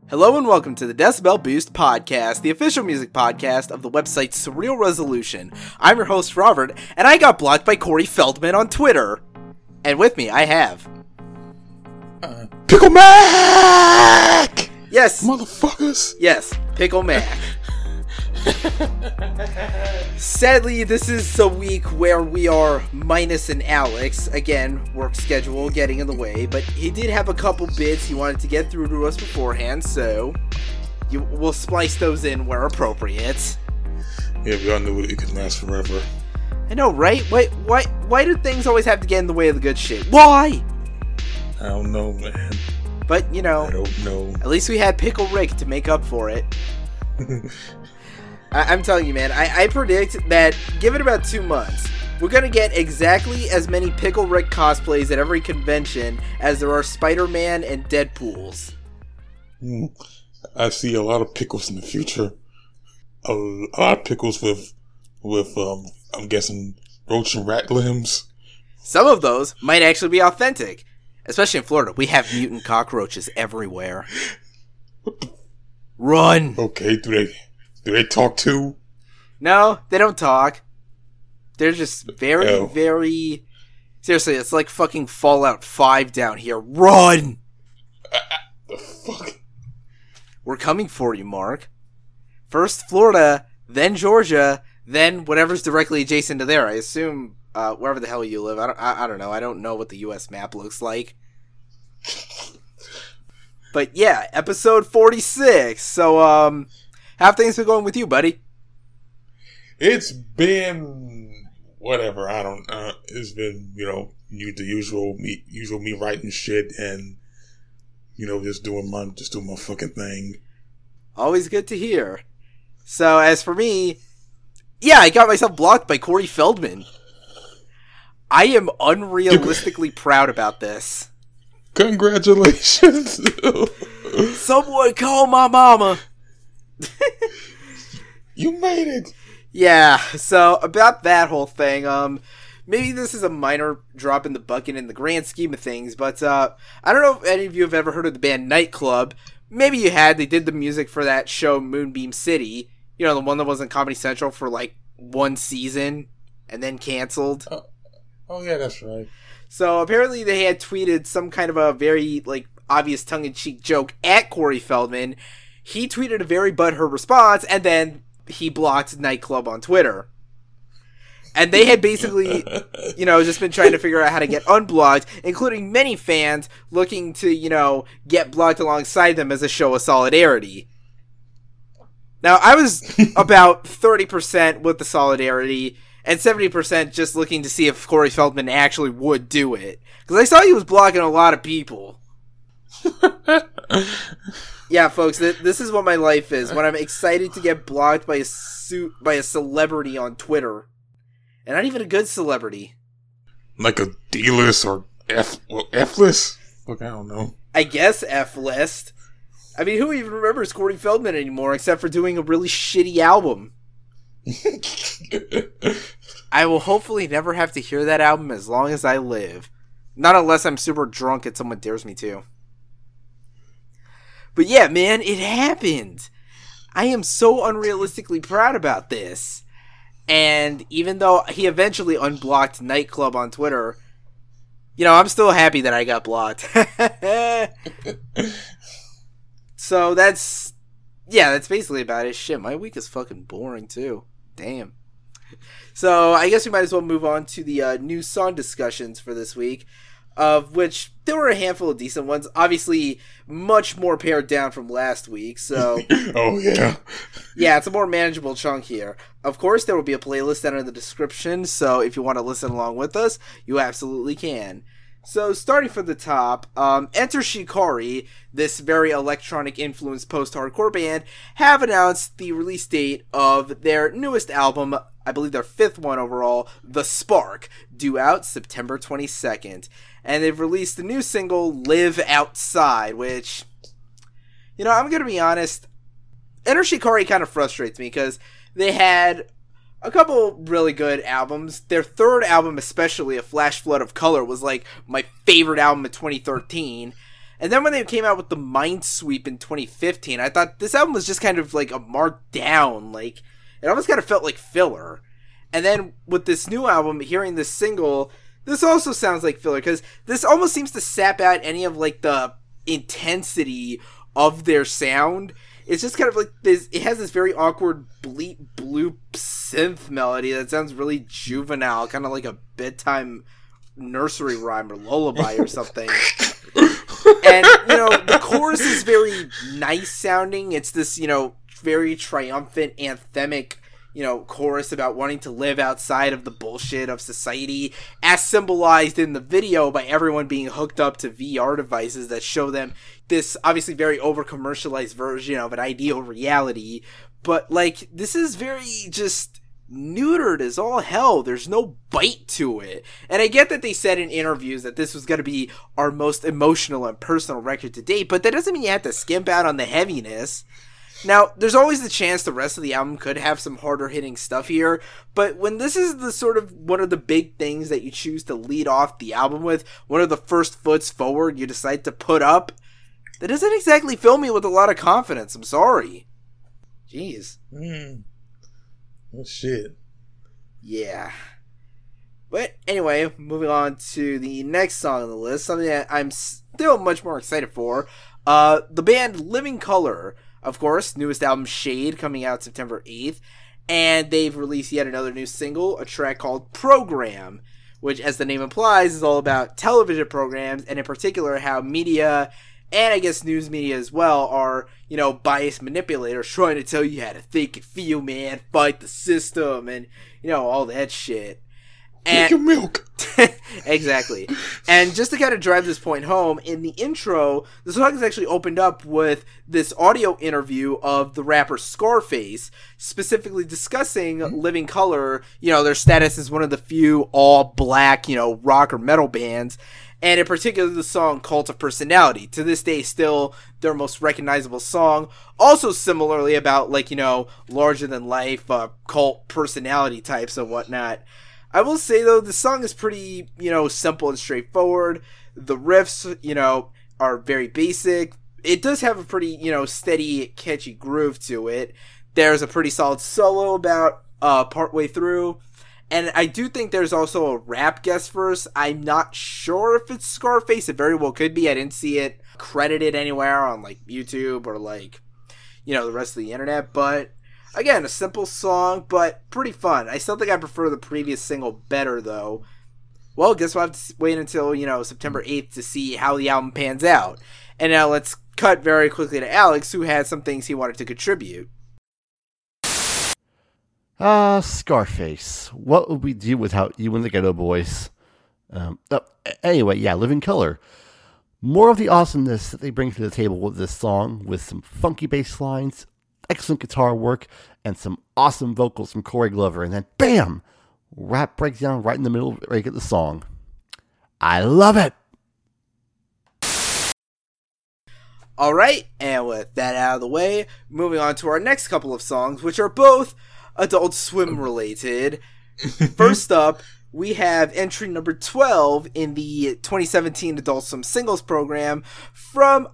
Hello and welcome to the Decibel Boost Podcast, the official music podcast of the website Surreal Resolution. I'm your host, Robert, and I got blocked by Corey Feldman on Twitter. And with me, I have... Pickle Mac! Yes. Motherfuckers! Yes, Pickle Mac. Sadly, this is the week where we are minus an Alex. Again, work schedule getting in the way, but he did have a couple bits he wanted to get through to us beforehand, so we'll splice those in where appropriate. Yeah, we all knew it could last forever. I know, right? Why do things always have to get in the way of the good shit? Why? I don't know, man. But, you know, I don't know. At least we had Pickle Rick to make up for it. I'm telling you, man, I predict that, give it about 2 months, we're going to get exactly as many Pickle Rick cosplays at every convention as there are Spider-Man and Deadpools. I see a lot of pickles in the future. A lot of pickles with I'm guessing, roach and rat limbs. Some of those might actually be authentic. Especially in Florida. We have mutant cockroaches everywhere. Run! Okay, do they talk too? No, they don't talk. They're just very... Seriously, it's like fucking Fallout 5 down here. Run! The fuck? We're coming for you, Mark. First Florida, then Georgia, then whatever's directly adjacent to there. I assume wherever the hell you live. I don't know. I don't know what the U.S. map looks like. But yeah, episode 46. So, how have things been going with you, buddy? It's been whatever. I don't. It's been the usual me writing shit and just doing my fucking thing. Always good to hear. So as for me, yeah, I got myself blocked by Corey Feldman. I am unrealistically proud about this. Congratulations. Someone call my mama. You made it. Yeah, so about that whole thing, maybe this is a minor drop in the bucket in the grand scheme of things, but I don't know if any of you have ever heard of the band Nightclub. Maybe you had. They did the music for that show Moonbeam City. You know, the one that was on Comedy Central for like 1 season and then canceled. Oh yeah, that's right. So apparently they had tweeted some kind of a very obvious tongue-in-cheek joke at Corey Feldman. He tweeted a very butthurt response, and then he blocked Nightclub on Twitter. And they had basically, just been trying to figure out how to get unblocked, including many fans looking to, get blocked alongside them as a show of solidarity. Now, I was about 30% with the solidarity, and 70% just looking to see if Corey Feldman actually would do it. Because I saw he was blocking a lot of people. Yeah, folks, this is what my life is. When I'm excited to get blocked by a celebrity on Twitter. And not even a good celebrity. Like a D-list or F-list? Look, I don't know. I guess F-list. I mean, who even remembers Corey Feldman anymore except for doing a really shitty album? I will hopefully never have to hear that album as long as I live. Not unless I'm super drunk and someone dares me to. But yeah, man, it happened. I am so unrealistically proud about this. And even though he eventually unblocked Nightclub on Twitter, I'm still happy that I got blocked. So that's basically about it. Shit, my week is fucking boring too. Damn. So I guess we might as well move on to the new song discussions for this week, of which there were a handful of decent ones. Obviously, much more pared down from last week, so... Oh, yeah. Yeah, it's a more manageable chunk here. Of course, there will be a playlist down in the description, so if you want to listen along with us, you absolutely can. So, starting from the top, Enter Shikari, this very electronic-influenced post-hardcore band, have announced the release date of their newest album, I believe their 5th one overall, The Spark, due out September 22nd. And they've released the new single, Live Outside, which, I'm going to be honest, Enter Shikari kind of frustrates me, because they had a couple really good albums. Their 3rd album, especially, A Flash Flood of Color, was my favorite album of 2013. And then when they came out with the Minesweep in 2015, I thought this album was just kind of like a marked down. Like, it almost kind of felt like filler. And then with this new album, hearing this single, this also sounds like filler, because this almost seems to sap out any of like the intensity of their sound. It's just kind of like this, it has this very awkward bleep bloop synth melody that sounds really juvenile, kind of like a bedtime nursery rhyme or lullaby or something. And, the chorus is very nice sounding. It's this, very triumphant, anthemic, chorus about wanting to live outside of the bullshit of society, as symbolized in the video by everyone being hooked up to VR devices that show them this obviously very over-commercialized version of an ideal reality. But, like, this is very just neutered as all hell. There's no bite to it. And I get that they said in interviews that this was going to be our most emotional and personal record to date, but that doesn't mean you have to skimp out on the heaviness. Now, there's always the chance the rest of the album could have some harder hitting stuff here, but when this is the sort of one of the big things that you choose to lead off the album with, one of the first foots forward you decide to put up, that doesn't exactly fill me with a lot of confidence. I'm sorry. Jeez. Oh, shit. Yeah. But anyway, moving on to the next song on the list, something that I'm still much more excited for. The band Living Colour. Of course, newest album Shade coming out September 8th, and they've released yet another new single, a track called Program, which, as the name implies, is all about television programs, and in particular how media, and I guess news media as well, are, biased manipulators trying to tell you how to think and feel, man, fight the system, and, all that shit. Drink your milk. Exactly. And just to kind of drive this point home, in the intro, the song is actually opened up with this audio interview of the rapper Scarface, specifically discussing Living Colour, their status as one of the few all-black, rock or metal bands, and in particular the song Cult of Personality. To this day, still their most recognizable song. Also similarly about, larger-than-life cult personality types and whatnot. I will say, though, the song is pretty, simple and straightforward. The riffs, are very basic. It does have a pretty, steady, catchy groove to it. There's a pretty solid solo about partway through. And I do think there's also a rap guest verse. I'm not sure if it's Scarface. It very well could be. I didn't see it credited anywhere on, YouTube or, the rest of the internet. But again, a simple song, but pretty fun. I still think I prefer the previous single better, though. Well, guess we'll have to wait until, September 8th to see how the album pans out. And now let's cut very quickly to Alex, who had some things he wanted to contribute. Scarface. What would we do without you and the Ghetto Boys? Anyway, Living Colour. More of the awesomeness that they bring to the table with this song, with some funky bass lines, excellent guitar work, and some awesome vocals from Corey Glover, and then BAM! Rap breaks down right in the middle of the song. I love it! Alright, and with that out of the way, moving on to our next couple of songs, which are both Adult Swim related. First up, we have entry number 12 in the 2017 Adult Swim Singles Program from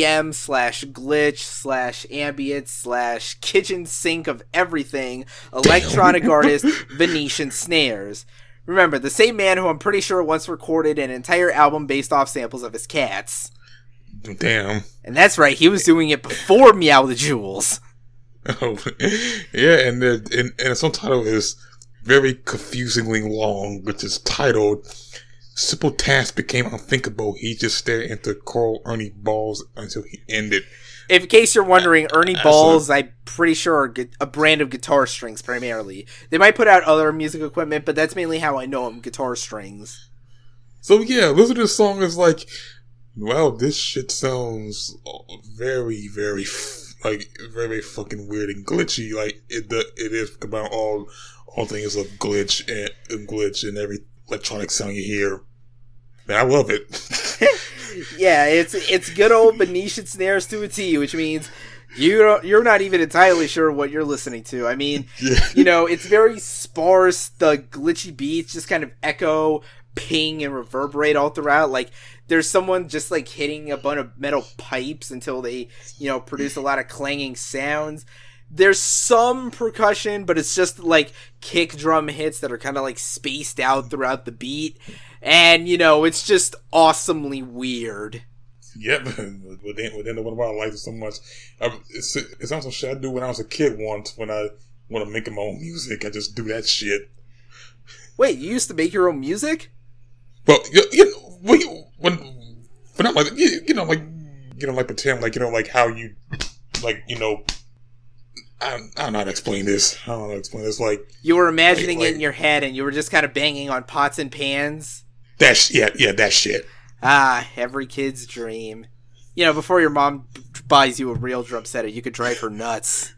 IDM/glitch/ambient/kitchen sink of everything electronic artist Venetian Snares. Remember, the same man who I'm pretty sure once recorded an entire album based off samples of his cats. Damn. And that's right, he was doing it before Meow the Jewels. Oh, yeah, and the song title is very confusingly long, which is titled "Simple Task Became Unthinkable." He just stared into Coral Ernie balls until he ended. In case you're wondering, Ernie balls, I'm pretty sure are a brand of guitar strings primarily. They might put out other music equipment, but that's mainly how I know them, guitar strings. So yeah, listen to this song is like, wow, this shit sounds very, very, very fucking weird and glitchy. Like it is about all things of glitch and every electronic sound you hear. Man, I love it. Yeah, it's good old Venetian Snares to a T, which means you're not even entirely sure what you're listening to. I mean, it's very sparse. The glitchy beats just kind of echo ping and reverberate all throughout. Like, there's someone just, like, hitting a bunch of metal pipes until they, produce a lot of clanging sounds. There's some percussion, but it's just, like, kick drum hits that are kind of, like, spaced out throughout the beat. And, it's just awesomely weird. Yep, within the one why I like it so much. It sounds like shit I do when I was a kid once. When I want to make my own music, I just do that shit. Wait, you used to make your own music? Well, when I'm like, like pretend, like how you, I don't know how to explain this. Like, you were imagining it in your head, and you were just kind of banging on pots and pans. That shit. Ah, every kid's dream. Before your mom buys you a real drum set, you could drive her nuts.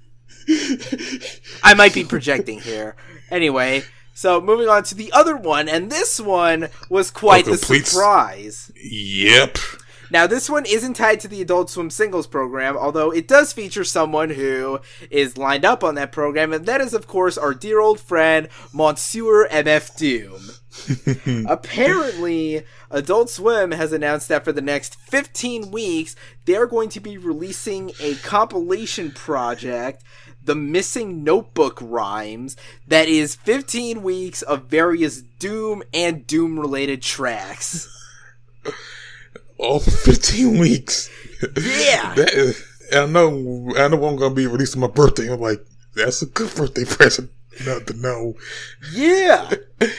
I might be projecting here. Anyway, so moving on to the other one, and this one was quite the surprise. Yep. Now, this one isn't tied to the Adult Swim singles program, although it does feature someone who is lined up on that program, and that is, of course, our dear old friend, Monsieur MF Doom. Apparently, Adult Swim has announced that for the next 15 weeks, they're going to be releasing a compilation project, The Missing Notebook Rhymes, that is 15 weeks of various Doom and Doom-related tracks. All for 15 weeks. Yeah. I know I'm going to be releasing my birthday. I'm like, that's a good birthday present. Not to know. Yeah.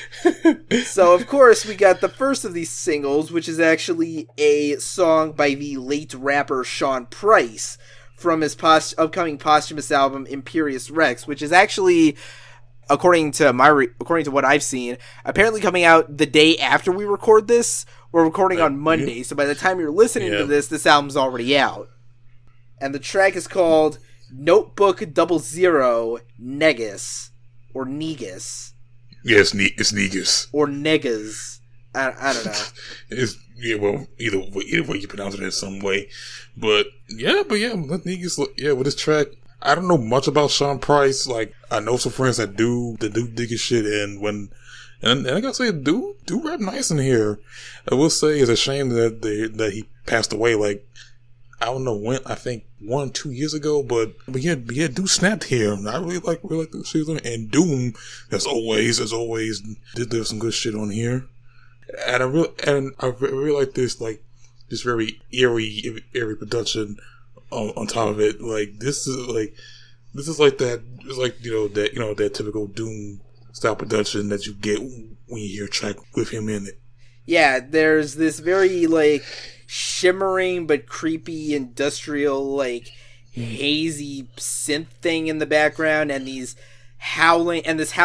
So, of course, we got the first of these singles, which is actually a song by the late rapper Sean Price from his upcoming posthumous album Imperious Rex, which is actually, according to what I've seen, apparently coming out the day after we record this. We're recording on Monday, so by the time you're listening to this album's already out. And the track is called Notebook 00 Negus. Or Negus. Yeah, it's Negus. Or Negas. I don't know. Either way you pronounce it in some way. But Negus, with this track, I don't know much about Sean Price. Like, I know some friends that do dig his shit, and I gotta say, do rap nice in here. I will say it's a shame that he passed away. Like, I don't know when. I think 1-2 years ago. But yeah, Doom snapped here. I really like the shit on, and Doom as always did some good shit on here. And I really like this very eerie production on top of it. Like, this is like that. It's like that typical Doom style production that you get when you hear a track with him in it. Yeah, there's this very, like, shimmering but creepy industrial, like, hazy synth thing in the background, and this howling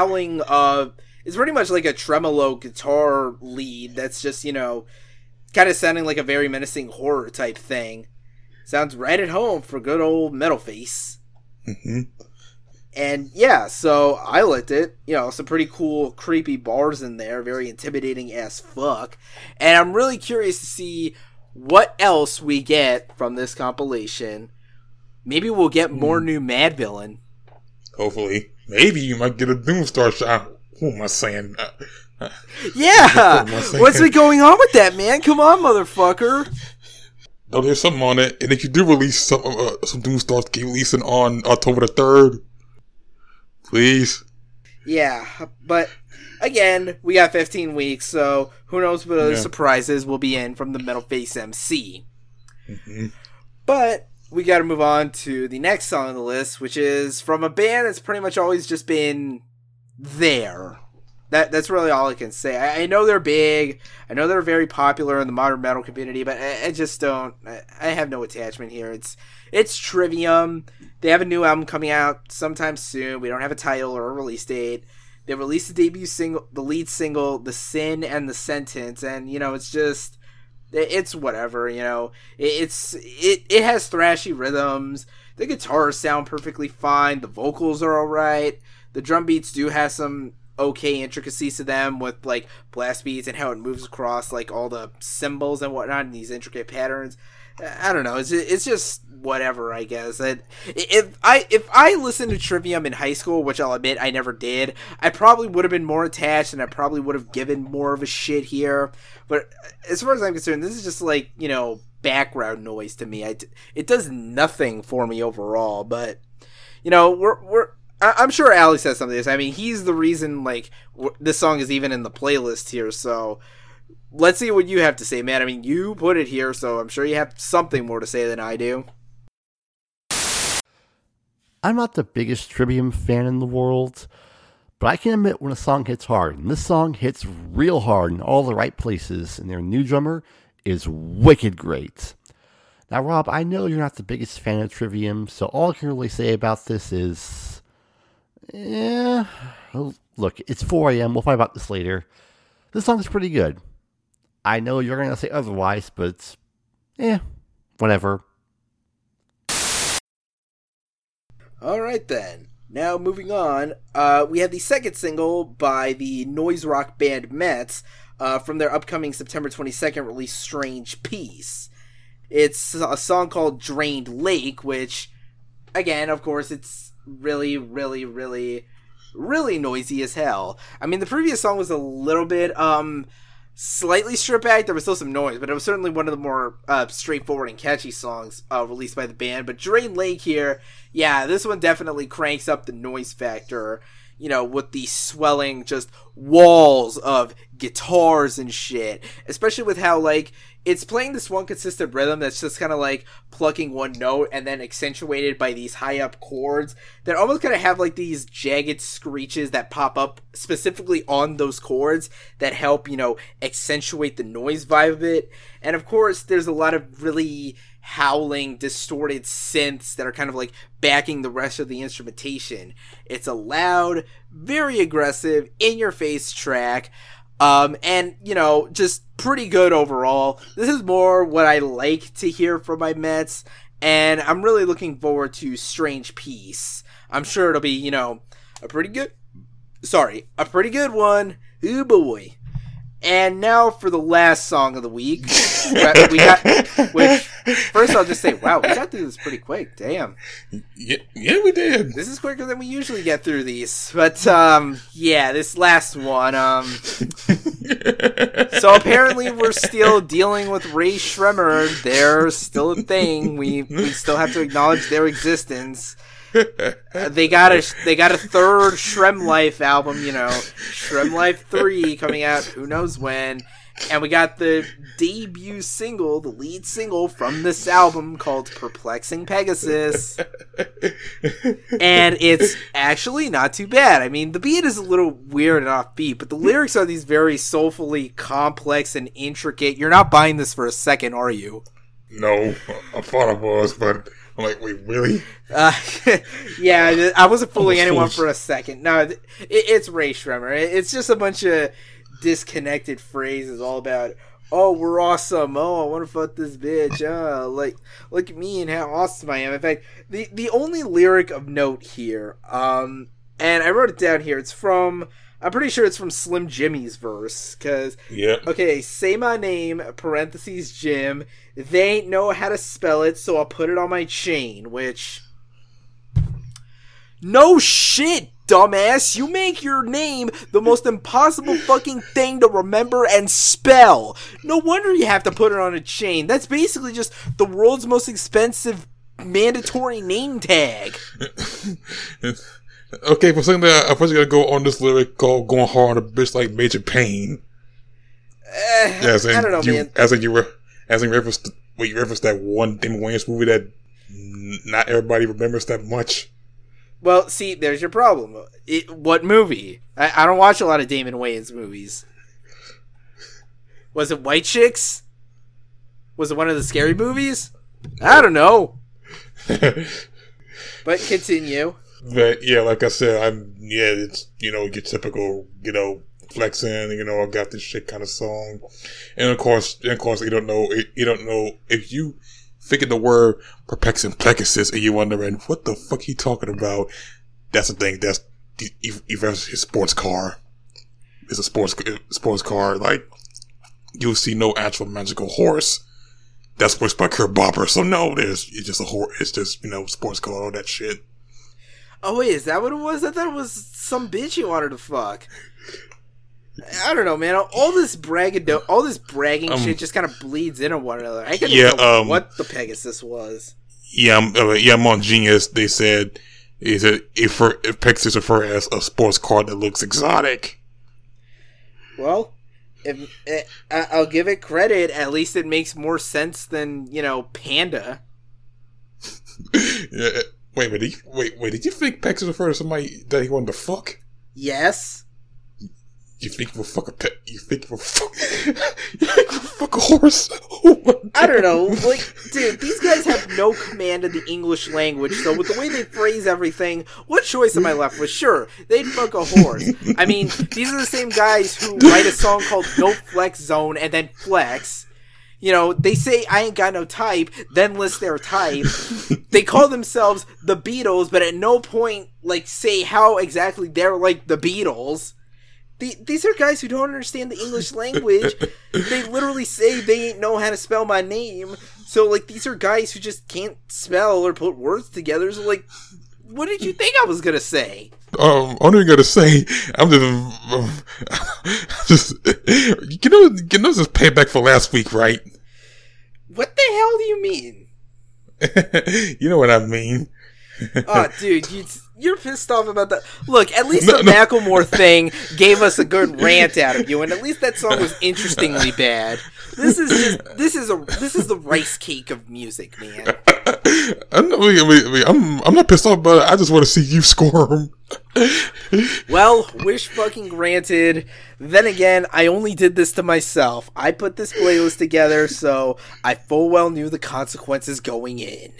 is pretty much like a tremolo guitar lead that's just, kind of sounding like a very menacing horror type thing. Sounds right at home for good old Metalface. Mm-hmm. And yeah, so I liked it. Some pretty cool, creepy bars in there, very intimidating as fuck. And I'm really curious to see what else we get from this compilation. Maybe we'll get more new Madvillain. Hopefully. Maybe you might get a Doomstar shot. Who am I saying? Yeah! What's been going on with that, man? Come on, motherfucker. No, there's something on it. And if you do release some Doomstars, keep releasing on October the 3rd. Please. Yeah, but again, we got 15 weeks, so who knows what other surprises will be in from the Metalface MC. Mm-hmm. But we got to move on to the next song on the list, which is from a band that's pretty much always just been there. That's really all I can say. I know they're big. I know they're very popular in the modern metal community, but I just don't. I have no attachment here. It's Trivium. They have a new album coming out sometime soon. We don't have a title or a release date. They released the debut single, the lead single, The Sin and the Sentence, and it's just, it's whatever. It has thrashy rhythms. The guitars sound perfectly fine. The vocals are alright. The drum beats do have some okay intricacies to them with like blast beats and how it moves across like all the symbols and whatnot in these intricate patterns. I don't know. It's just whatever, I guess. If I listened to Trivium in high school, which I'll admit I never did, I probably would have been more attached, and I probably would have given more of a shit here. But as far as I'm concerned, this is just like, background noise to me. It does nothing for me overall. But I'm sure Alex has something to say. I mean, he's the reason this song is even in the playlist here. So let's see what you have to say, man. I mean, you put it here, so I'm sure you have something more to say than I do. I'm not the biggest Trivium fan in the world, but I can admit when a song hits hard. And this song hits real hard in all the right places, and their new drummer is wicked great. Now, Rob, I know you're not the biggest fan of Trivium, so all I can really say about this is... look, it's 4 a.m. We'll fight about this later. This song is pretty good. I know you're going to say otherwise, but... whatever. Alright then. Now, moving on, we have the second single by the noise rock band Metz from their upcoming September 22nd release, Strange Peace. It's a song called Drained Lake, which, again, of course, it's really, really, really, really noisy as hell. I mean, the previous song was a little bit, slightly stripped back. There was still some noise, but it was certainly one of the more straightforward and catchy songs released by the band. But Drained Lake here, yeah, this one definitely cranks up the noise factor, with the swelling just walls of guitars and shit. Especially with how, it's playing this one consistent rhythm that's just kind of plucking one note and then accentuated by these high up chords that almost kind of have these jagged screeches that pop up specifically on those chords that help, accentuate the noise vibe of it. And of course, there's a lot of really howling, distorted synths that are kind of backing the rest of the instrumentation. It's a loud, very aggressive, in-your-face track. And, just pretty good overall. This is more what I like to hear from my Metz, and I'm really looking forward to Strange Peace. I'm sure it'll be, a pretty good one. Ooh boy. And now for the last song of the week. First I'll just say, wow, we got through this pretty quick. Damn. Yeah, we did. This is quicker than we usually get through these. But, this last one, so apparently we're still dealing with Ray Shremmer. They're still a thing. We still have to acknowledge their existence. They got a third Shrem Life album, Shrem Life 3 coming out who knows when, and we got the debut single, the lead single from this album called Perplexing Pegasus, and it's actually not too bad. I mean, the beat is a little weird and offbeat, but the lyrics are these very soulfully complex and intricate. You're not buying this for a second, are you? No, I thought I was, but I'm like, wait, really? Yeah, I wasn't fooling anyone for a second. No, it's Ray Shremmer. It's just a bunch of disconnected phrases all about, oh, we're awesome. Oh, I want to fuck this bitch. Look at me and how awesome I am. In fact, the only lyric of note here, and I wrote it down here, I'm pretty sure it's from Slim Jimmy's verse, because, okay, say my name, parentheses, Jim, they ain't know how to spell it, so I'll put it on my chain, which, no shit, dumbass, you make your name the most impossible fucking thing to remember and spell. No wonder you have to put it on a chain. That's basically just the world's most expensive mandatory name tag. Okay, for something that I'm first gonna go on this lyric called "Going Hard on a Bitch Like Major Pain." I don't know, man. As in you referenced that one Damon Wayans movie that not everybody remembers that much. Well, see, there's your problem. What movie? I don't watch a lot of Damon Wayans movies. Was it White Chicks? Was it one of the scary movies? I don't know. But continue. But yeah, like I said, it's your typical, flexing, I got this shit kind of song, and of course, you don't know if you figure the word perplexing Pegasus and you're wondering what the fuck he talking about. That's the thing. That's his sports car. It's a sports car. Like, you'll see no actual magical horse. That's voiced by Kurt Bopper. So no, it's just a horror. It's just, sports car, all that shit. Oh wait, is that what it was? I thought it was some bitch you wanted to fuck. I don't know, man. All this bragging shit just kind of bleeds into one another. I couldn't know what the Pegasus was. Yeah, I'm on Genius. They said if Pegasus refer as a sports car that looks exotic. Well, I'll give it credit. At least it makes more sense than Panda. Yeah, wait, did you think Pegasus refer to somebody that he wanted to fuck? Yes. You think you will fuck a pet? You think you will fuck a horse? Oh, I don't know. Like, dude, these guys have no command of the English language, so with the way they phrase everything, what choice am I left with? Sure, they'd fuck a horse. I mean, these are the same guys who write a song called No Flex Zone and then flex. They say I ain't got no type, then list their type. They call themselves the Beatles, but at no point, say how exactly they're like the Beatles. These are guys who don't understand the English language. They literally say they ain't know how to spell my name. So, these are guys who just can't spell or put words together. So, what did you think I was gonna say? I'm not gonna say. I'm just this is payback for last week, right? What the hell do you mean? You know what I mean. Oh, dude, you're pissed off about that. Look, at least the Macklemore thing gave us a good rant out of you, and at least that song was interestingly bad. This is the rice cake of music, man. I'm not pissed off, but I just want to see you squirm. Well, wish fucking granted. Then again, I only did this to myself. I put this playlist together, so I full well knew the consequences going in.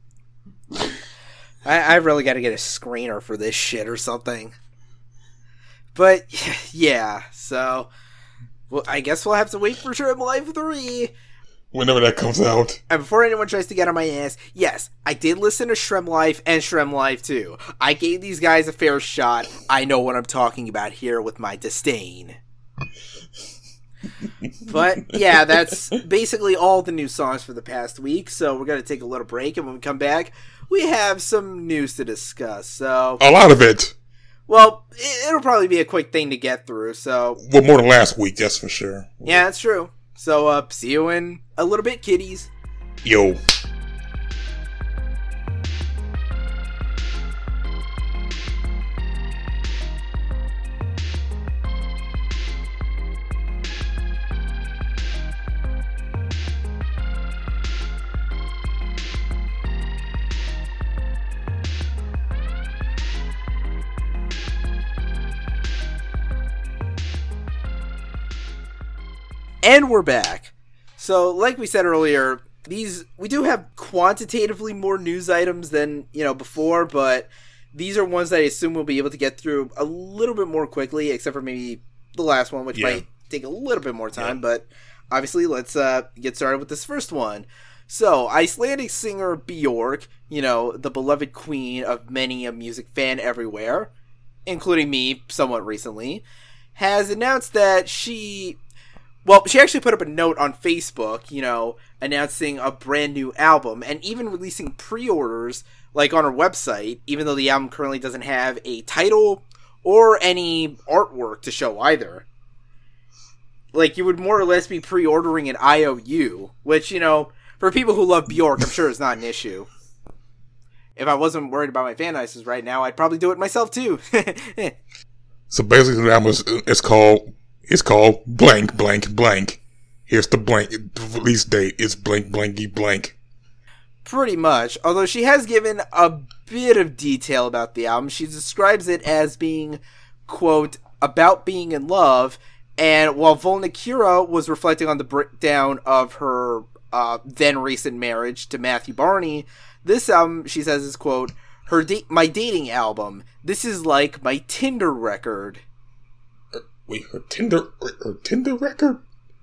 I really got to get a screener for this shit or something. But, yeah, so... Well, I guess we'll have to wait for Shrem Life 3. Whenever that comes out. And before anyone tries to get on my ass, yes, I did listen to Shrem Life and Shrem Life 2. I gave these guys a fair shot. I know what I'm talking about here with my disdain. But, yeah, that's basically all the new songs for the past week, so we're going to take a little break, and when we come back, we have some news to discuss, so... A lot of it! Well, it'll probably be a quick thing to get through, so... Well, more than last week, that's for sure. Yeah, that's true. So, see you in a little bit, kiddies. Yo. And we're back. So, like we said earlier, we do have quantitatively more news items than, before, but these are ones that I assume we'll be able to get through a little bit more quickly, except for maybe the last one, which might take a little bit more time, but obviously let's get started with this first one. So, Icelandic singer Björk, the beloved queen of many a music fan everywhere, including me somewhat recently, has announced that she actually put up a note on Facebook, announcing a brand new album, and even releasing pre-orders, on her website, even though the album currently doesn't have a title or any artwork to show either. You would more or less be pre-ordering an IOU, which, for people who love Björk, I'm sure is not an issue. If I wasn't worried about my fan bases right now, I'd probably do it myself, too. So basically, the album it's called blank, blank, blank. Here's the blank. The release date is blank, blanky, blank. Pretty much. Although she has given a bit of detail about the album. She describes it as being, quote, about being in love. And while Volnicura was reflecting on the breakdown of her then recent marriage to Matthew Barney, this album, she says, is, quote, my dating album. This is like my Tinder record. Wait, her Tinder record?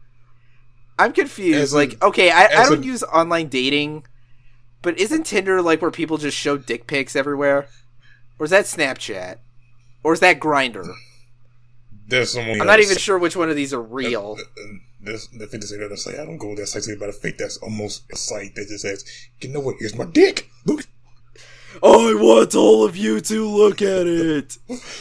I'm confused. I don't use online dating, but isn't Tinder where people just show dick pics everywhere? Or is that Snapchat? Or is that Grindr? there's someone. I'm not even sure which one of these are real. There's the thing to say that I say I don't go to that site about a fake. That's almost a site that just says, you know what? Here's my dick. Look. I want all of you to look at it.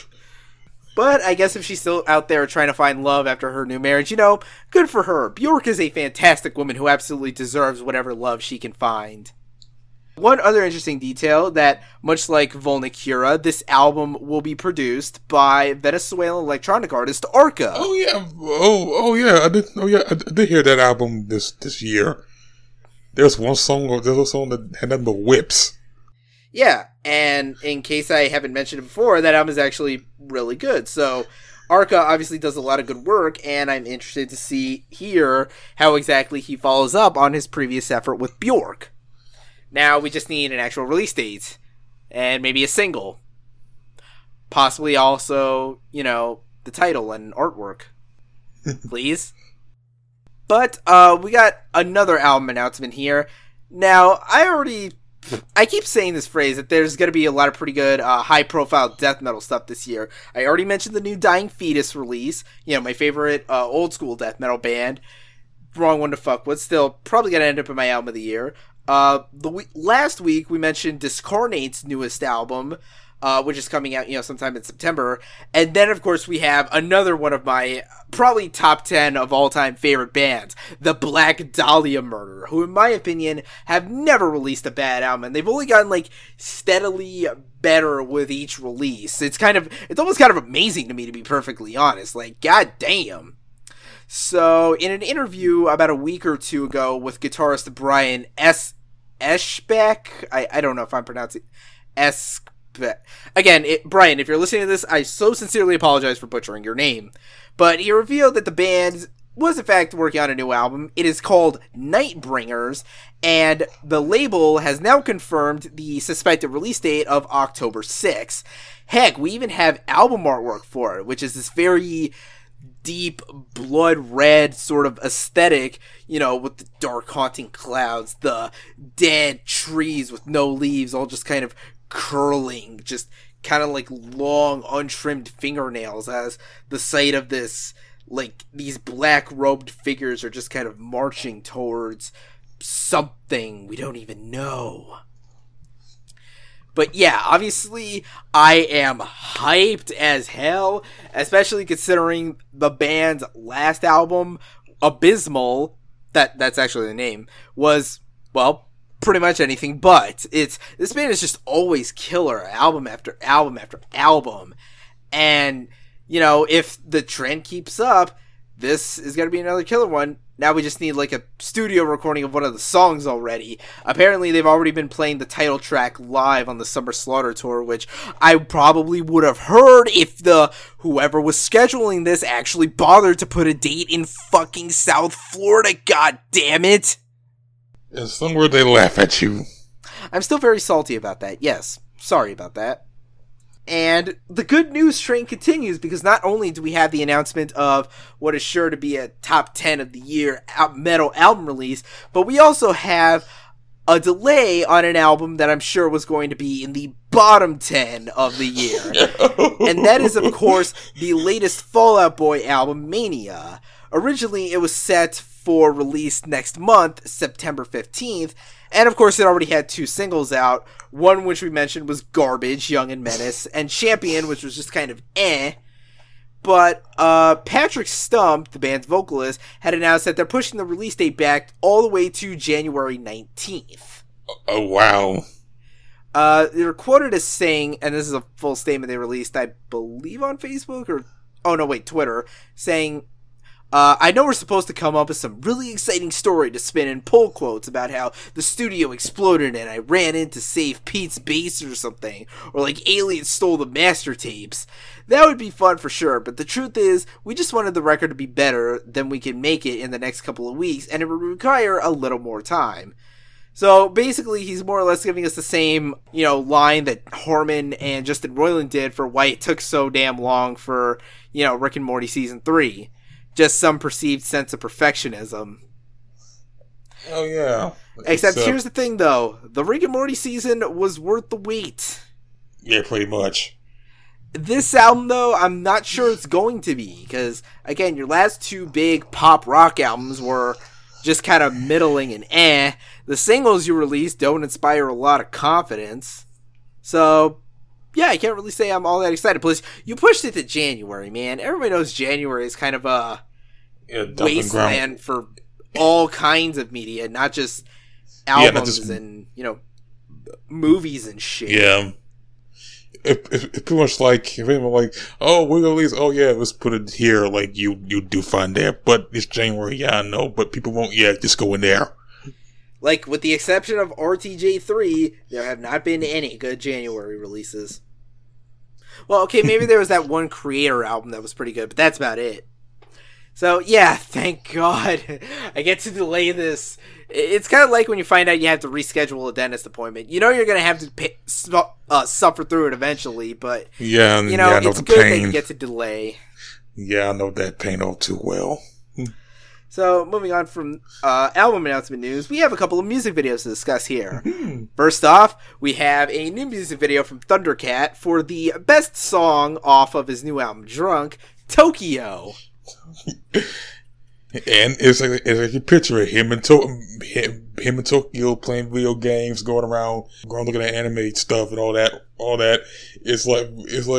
But I guess if she's still out there trying to find love after her new marriage, good for her. Bjork is a fantastic woman who absolutely deserves whatever love she can find. One other interesting detail that, much like Volnicura, this album will be produced by Venezuelan electronic artist Arca. Oh yeah, yeah. I did hear that album this year. There's one song that had nothing but whips. Yeah, and in case I haven't mentioned it before, that album is actually really good. So Arca obviously does a lot of good work, and I'm interested to hear how exactly he follows up on his previous effort with Bjork. Now we just need an actual release date, and maybe a single. Possibly also, the title and artwork. Please? But, we got another album announcement here. Now, I keep saying this phrase, that there's going to be a lot of pretty good, high-profile death metal stuff this year. I already mentioned the new Dying Fetus release, my favorite, old-school death metal band. Wrong one to fuck with, still probably going to end up in my album of the year. Last week we mentioned Discarnate's newest album, which is coming out, sometime in September. And then, of course, we have another one of my probably top 10 of all-time favorite bands, the Black Dahlia Murder, who, in my opinion, have never released a bad album. And they've only gotten, steadily better with each release. It's almost kind of amazing to me, to be perfectly honest. Goddamn. So, in an interview about a week or two ago with guitarist Brian Eschbeck, I don't know if I'm pronouncing Eschbeck. Again, Brian, if you're listening to this, I so sincerely apologize for butchering your name. But he revealed that the band was in fact working on a new album. It is called Nightbringers, and the label has now confirmed the suspected release date of October 6th. Heck, we even have album artwork for it, which is this very deep blood red sort of aesthetic, with the dark haunting clouds, the dead trees with no leaves, all just kind of curling, just kind of like long untrimmed fingernails, as the sight of this, these black robed figures are just kind of marching towards something we don't even know. But yeah, obviously, I am hyped as hell, especially considering the band's last album, Abysmal, that's actually the name, was, pretty much anything but. This band is just always killer, album after album after album. And, if the trend keeps up, this is going to be another killer one. Now we just need a studio recording of one of the songs already. Apparently they've already been playing the title track live on the Summer Slaughter tour, which I probably would have heard if whoever was scheduling this actually bothered to put a date in fucking South Florida, god damn it. And somewhere they laugh at you. I'm still very salty about that, yes. Sorry about that. And the good news train continues, because not only do we have the announcement of what is sure to be a top 10 of the year metal album release, but we also have a delay on an album that I'm sure was going to be in the bottom 10 of the year. And that is, of course, the latest Fall Out Boy album, Mania. Originally, it was set for release next month, September 15th, and of course it already had 2 singles out, one which we mentioned was Garbage, Young and Menace, and Champion, which was just kind of but Patrick Stump, the band's vocalist, had announced that they're pushing the release date back all the way to January 19th. Oh, wow. They're quoted as saying, and this is a full statement they released, I believe on Facebook, Twitter, saying, I know we're supposed to come up with some really exciting story to spin in pull quotes about how the studio exploded and I ran in to save Pete's bass or something, or aliens stole the master tapes. That would be fun for sure, but the truth is, we just wanted the record to be better than we can make it in the next couple of weeks, and it would require a little more time. So basically, he's more or less giving us the same, line that Harmon and Justin Roiland did for why it took so damn long for, Rick and Morty Season 3. Just some perceived sense of perfectionism. Oh, yeah. Except here's the thing, though. The Rick and Morty season was worth the wait. Yeah, pretty much. This album, though, I'm not sure it's going to be, because, again, your last two big pop rock albums were just kind of middling and eh. The singles you released don't inspire a lot of confidence. So, yeah, I can't really say I'm all that excited. Plus, you pushed it to January, man. Everybody knows January is kind of a wasteland for all kinds of media, not just albums and, movies and shit. Yeah. It's pretty much like, if anyone like, oh, we're gonna release, oh yeah, let's put it here, like, you do find that, but it's January, yeah, I know, but people won't, just go in there. Like, with the exception of RTJ3, there have not been any good January releases. Well, okay, maybe there was that one Creator album that was pretty good, but that's about it. So, yeah, thank God I get to delay this. It's kind of like when you find out you have to reschedule a dentist appointment. You know you're going to have to suffer through it eventually, but, yeah, it's good that you get to delay. Yeah, I know that pain all too well. So, moving on from album announcement news, we have a couple of music videos to discuss here. First off, we have a new music video from Thundercat for the best song off of his new album, Drunk, Tokyo. And it's like you picture it, him and Tokyo playing video games, going around looking at anime stuff and all that. It's like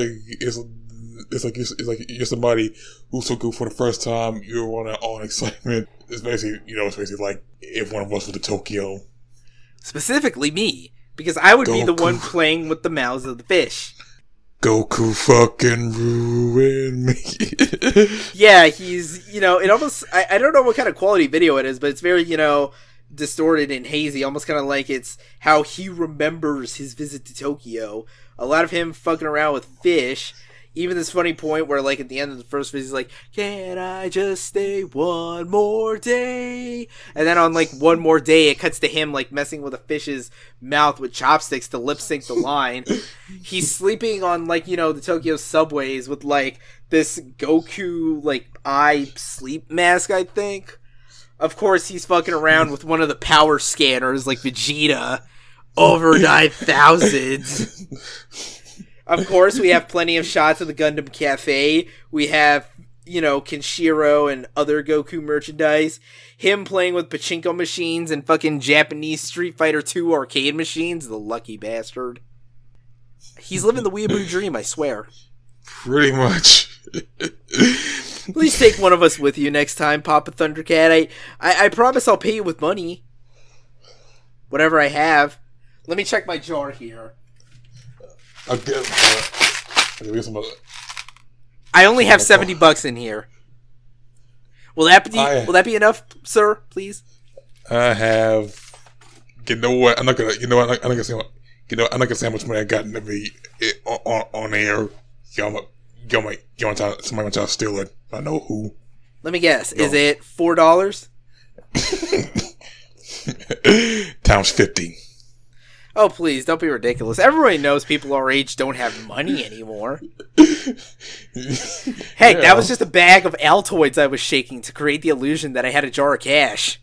you're somebody who's so good for the first time. You're on excitement. It's basically like if one of us was to Tokyo. Specifically me, because I would be the Goku. one playing with the mouths of the fish. Goku fucking ruined me. Yeah, he's, it almost, I don't know what kind of quality video it is, but it's very, distorted and hazy, almost kind of like it's how he remembers his visit to Tokyo. A lot of him fucking around with fish. Even this funny point where, like, at the end of the first video, he's like, can I just stay one more day? And then on, like, one more day, it cuts to him, like, messing with a fish's mouth with chopsticks to lip sync the line. He's sleeping on, like, the Tokyo subways with, like, this Goku, like, eye sleep mask, I think. Of course, he's fucking around with one of the power scanners, like Vegeta, over 9,000. Of course, we have plenty of shots of the Gundam Cafe. We have, Kenshiro and other Goku merchandise. Him playing with pachinko machines and fucking Japanese Street Fighter 2 arcade machines. The lucky bastard. He's living the weeaboo dream, I swear. Pretty much. Please take one of us with you next time, Papa Thundercat. I promise I'll pay you with money. Whatever I have. Let me check my jar here. I'll get some other. I only have $70 in here. Will that be enough, sir? Please. I have. You know what? I'm not gonna say. I'm not gonna say how much money I got in the on air. Somebody want to steal it. I know who. Let me guess. Is it $4? Times 50. Oh, please, don't be ridiculous. Everybody knows people our age don't have money anymore. Heck, that was just a bag of Altoids I was shaking to create the illusion that I had a jar of cash.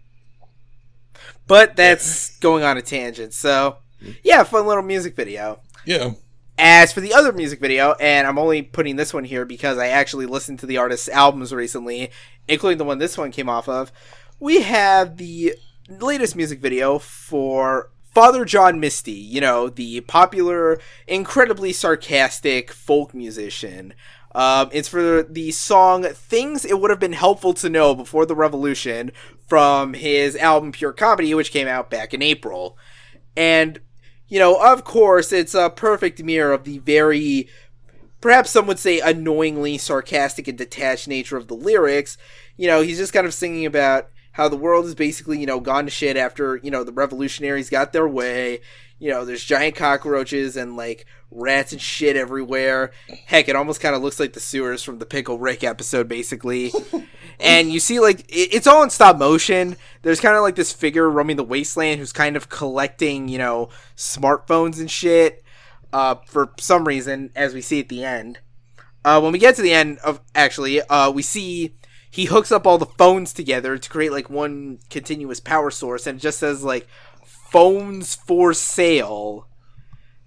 But that's going on a tangent, so... Yeah, fun little music video. Yeah. As for the other music video, and I'm only putting this one here because I actually listened to the artist's albums recently, including the one this one came off of, we have the latest music video for... Father John Misty, the popular, incredibly sarcastic folk musician. It's for the song Things It Would Have Been Helpful to Know Before the Revolution from his album Pure Comedy, which came out back in April. And, of course, it's a perfect mirror of the very, perhaps some would say, annoyingly sarcastic and detached nature of the lyrics. He's just kind of singing about how the world is basically, gone to shit after, the revolutionaries got their way. There's giant cockroaches and, like, rats and shit everywhere. Heck, it almost kind of looks like the sewers from the Pickle Rick episode, basically. And you see, like, it's all in stop motion. There's kind of, like, this figure roaming the wasteland who's kind of collecting, smartphones and shit for some reason, as we see at the end. When we get to the end we see... He hooks up all the phones together to create, like, one continuous power source, and it just says, like, phones for sale.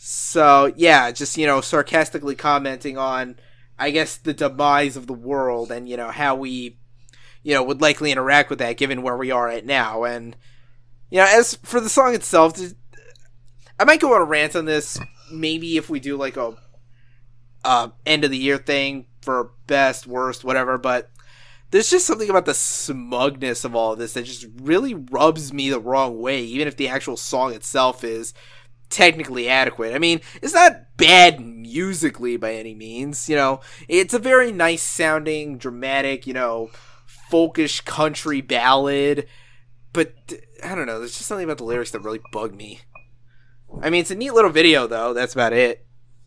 So, yeah, just, sarcastically commenting on, I guess, the demise of the world and, how we, would likely interact with that given where we are right now. And, as for the song itself, I might go on a rant on this, maybe if we do, like, a end of the year thing for best, worst, whatever, but there's just something about the smugness of all of this that just really rubs me the wrong way, even if the actual song itself is technically adequate. I mean, it's not bad musically by any means, it's a very nice sounding, dramatic, folkish country ballad, but I don't know, there's just something about the lyrics that really bug me. I mean, it's a neat little video though, that's about it.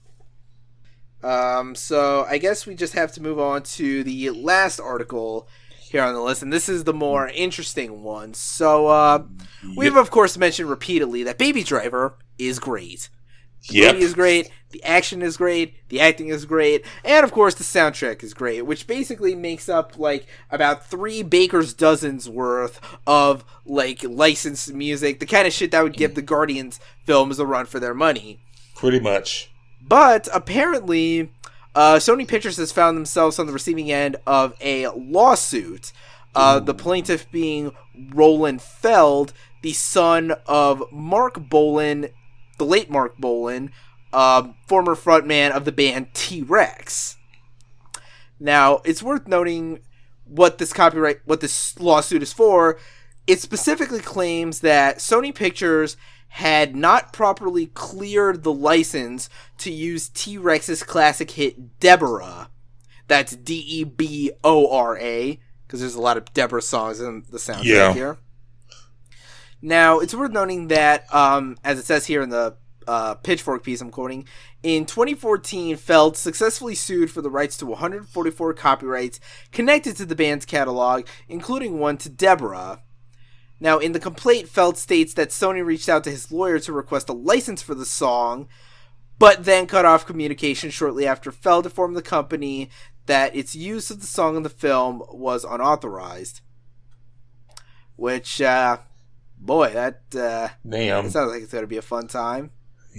So I guess we just have to move on to the last article here on the list, and this is the more interesting one. So, we've of course mentioned repeatedly that Baby Driver is great. The movie is great, the action is great, the acting is great, and of course the soundtrack is great, which basically makes up like about 3 baker's dozens worth of like licensed music, the kind of shit that would give the Guardians films a run for their money. Pretty much. But apparently, Sony Pictures has found themselves on the receiving end of a lawsuit. The plaintiff being Roland Feld, the son of Mark Bolan, the late Mark Bolan, former frontman of the band T-Rex. Now, it's worth noting what this lawsuit is for. It specifically claims that Sony Pictures had not properly cleared the license to use T-Rex's classic hit Deborah. That's Debora, because there's a lot of Deborah songs in the soundtrack here. Now, it's worth noting that, as it says here in the Pitchfork piece I'm quoting, in 2014, Feld successfully sued for the rights to 144 copyrights connected to the band's catalog, including one to Deborah. Now, in the complaint, Feld states that Sony reached out to his lawyer to request a license for the song, but then cut off communication shortly after Feld informed the company that its use of the song in the film was unauthorized. Which, boy, that sounds like it's going to be a fun time.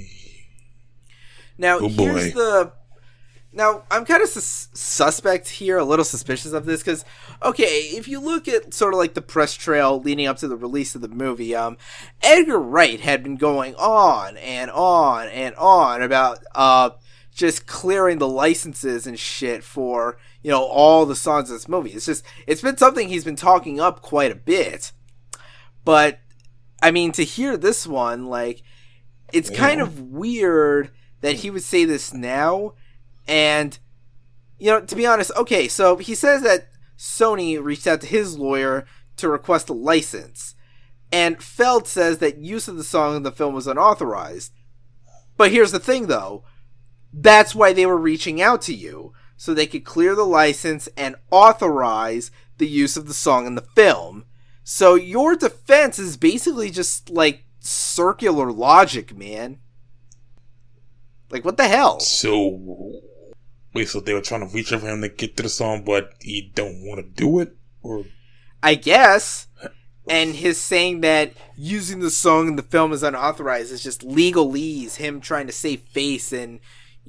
Now, Now, I'm kind of suspect here, a little suspicious of this, because, okay, if you look at sort of like the press trail leading up to the release of the movie, Edgar Wright had been going on and on and on about just clearing the licenses and shit for, all the songs of this movie. It's been something he's been talking up quite a bit. But, I mean, to hear this one, like, it's kind of weird that he would say this now. And, to be honest, okay, so he says that Sony reached out to his lawyer to request a license. And Feld says that use of the song in the film was unauthorized. But here's the thing, though. That's why they were reaching out to you. So they could clear the license and authorize the use of the song in the film. So your defense is basically just, like, circular logic, man. Like, what the hell? So they were trying to reach out for him to get to the song, but he don't want to do it? Or I guess. And his saying that using the song in the film is unauthorized is just legalese, him trying to save face and,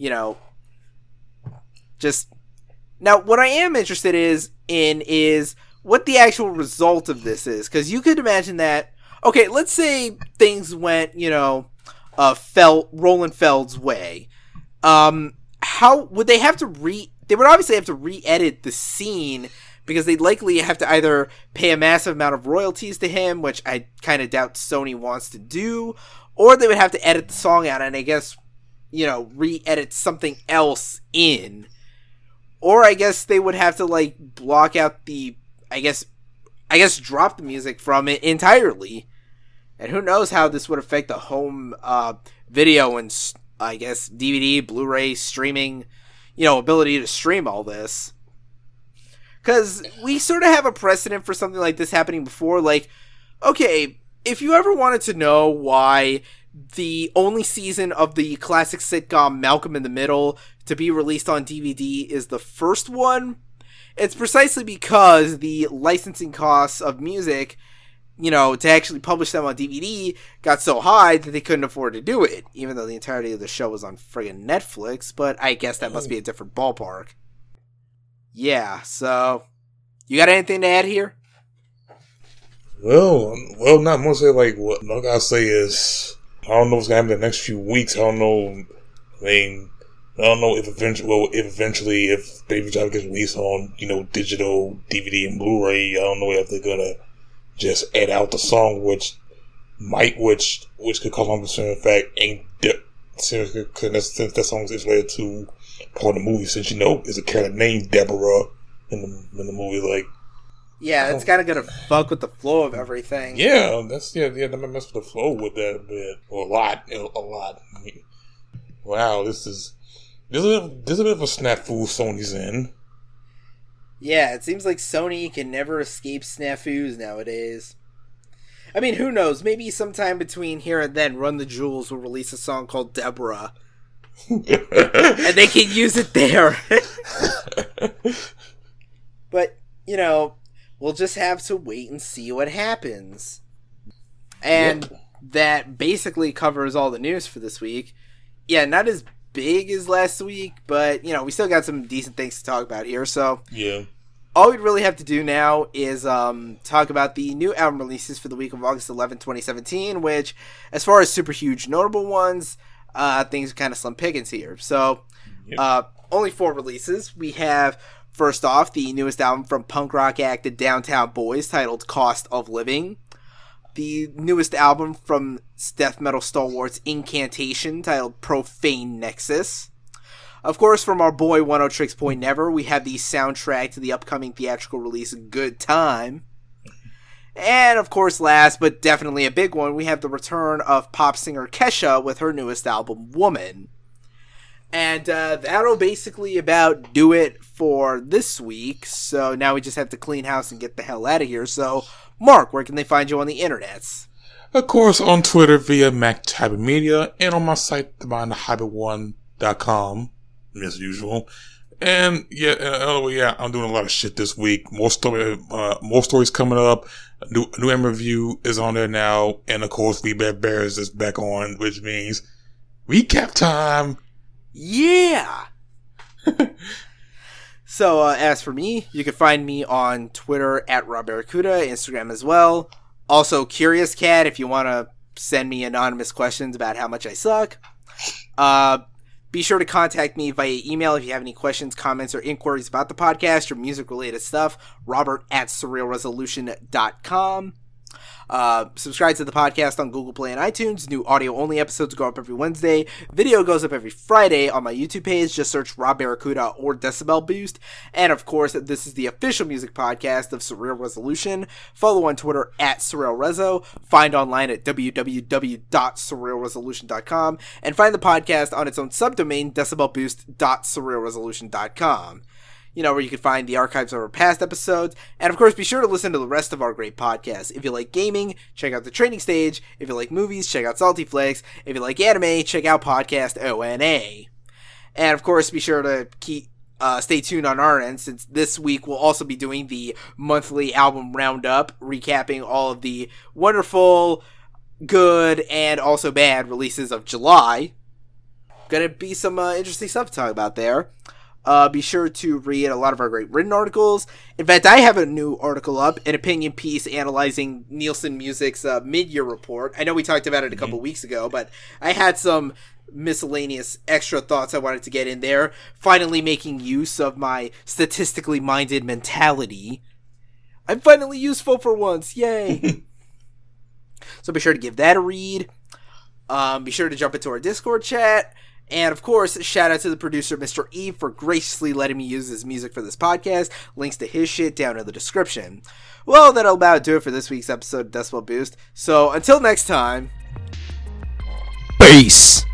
just... Now, what I am interested in is what the actual result of this is. Because you could imagine that, okay, let's say things went, Roland Feld's way. How would they have to they would obviously have to re-edit the scene, because they'd likely have to either pay a massive amount of royalties to him, which I kind of doubt Sony wants to do, or they would have to edit the song out and I guess, re-edit something else in. Or I guess they would have to, like, block out I guess drop the music from it entirely. And who knows how this would affect the home video and, I guess, DVD, Blu-ray, streaming, ability to stream all this. Because we sort of have a precedent for something like this happening before. Like, okay, if you ever wanted to know why the only season of the classic sitcom Malcolm in the Middle to be released on DVD is the first one, it's precisely because the licensing costs of music to actually publish them on DVD got so high that they couldn't afford to do it, even though the entirety of the show was on friggin' Netflix, but I guess that must be a different ballpark. Yeah, so, you got anything to add here? Well, not much. Like, what I gotta say is, I don't know what's gonna happen in the next few weeks. I don't know. I mean, I don't know if eventually, if Baby Driver gets released on, digital, DVD, and Blu-ray, I don't know if they're gonna just add out the song, which could cause some concern. In fact, since that song is related to part of the movie, since is a character named Deborah in the movie, like. Yeah, it's kind of gonna fuck with the flow of everything. Yeah, that might mess with the flow with that a bit, or a lot. I mean, wow, this is a bit of a snafu Sony's in. Yeah, it seems like Sony can never escape snafus nowadays. I mean, who knows? Maybe sometime between here and then, Run the Jewels will release a song called Deborah, and they can use it there. But we'll just have to wait and see what happens. And that basically covers all the news for this week. Yeah, not as big as last week, but, we still got some decent things to talk about here. So, yeah. All we'd really have to do now is talk about the new album releases for the week of August 11, 2017, which, as far as super huge notable ones, things are kind of slim pickings here. So, only 4 releases. We have... First off, the newest album from punk rock act The Downtown Boys, titled Cost of Living. The newest album from death metal stalwarts Incantation, titled Profane Nexus. Of course, from our boy Oneohtrix Point Never, we have the soundtrack to the upcoming theatrical release Good Time. And of course, last but definitely a big one, we have the return of pop singer Kesha with her newest album, Woman. And that'll basically about do it for this week. So now we just have to clean house and get the hell out of here. So, Mark, where can they find you on the internets? Of course, on Twitter via MacHybridMedia and on my site, thebehindthehybrid1.com, as usual. And I'm doing a lot of shit this week. More stories coming up. A new M review is on there now, and of course, We Bear Bears is back on, which means recap time. Yeah! So, as for me, you can find me on Twitter at RobBarracuda, Instagram as well. Also, Curious Cat, if you want to send me anonymous questions about how much I suck. Be sure to contact me via email if you have any questions, comments, or inquiries about the podcast or music-related stuff. Robert@surrealresolution.com. Subscribe to the podcast on Google Play and iTunes. New audio-only episodes go up every Wednesday. Video goes up every Friday on my YouTube page. Just search Rob Barracuda or Decibel Boost. And, of course, this is the official music podcast of Surreal Resolution. Follow on Twitter at SurrealRezo. Find online at www.surrealresolution.com. And find the podcast on its own subdomain, decibelboost.surrealresolution.com. Where you can find the archives of our past episodes. And, of course, be sure to listen to the rest of our great podcasts. If you like gaming, check out The Training Stage. If you like movies, check out Salty Flakes. If you like anime, check out Podcast ONA. And, of course, be sure to stay tuned on our end, since this week we'll also be doing the monthly album roundup, recapping all of the wonderful, good, and also bad releases of July. Gonna be some interesting stuff to talk about there. Be sure to read a lot of our great written articles. In fact, I have a new article up, an opinion piece analyzing Nielsen Music's mid-year report. I know we talked about it a couple weeks ago, but I had some miscellaneous extra thoughts I wanted to get in there. Finally making use of my statistically minded mentality. I'm finally useful for once. Yay! So be sure to give that a read. Be sure to jump into our Discord chat. And, of course, shout out to the producer, Mr. E, for graciously letting me use his music for this podcast. Links to his shit down in the description. Well, that'll about do it for this week's episode of Decibel Boost. So, until next time... Peace!